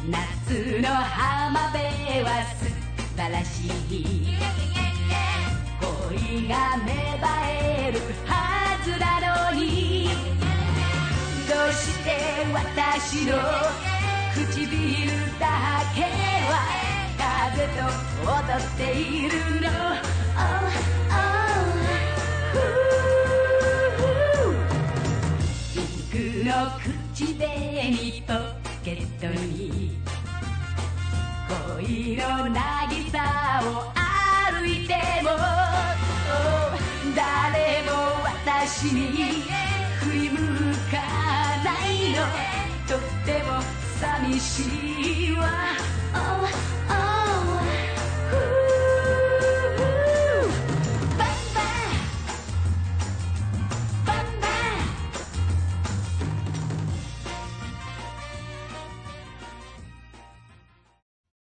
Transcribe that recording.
夏の浜辺は素晴らしい恋が芽生えるはずなのにどうして私の唇だけは風と踊っているの、oh, oh, ピンクの口紅ポケットに恋の渚を歩いても、oh, 誰も私に振り向かないのとっても寂しいわ、oh